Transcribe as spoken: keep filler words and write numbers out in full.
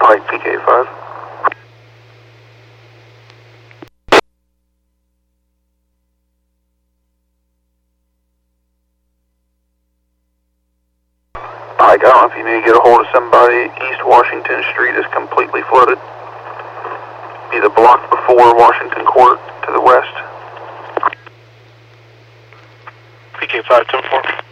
Mike, P K five. Mike, I don't know if you need to get a hold of somebody. East Washington Street is completely flooded. Be the block before Washington Court to the west. P K five ten four.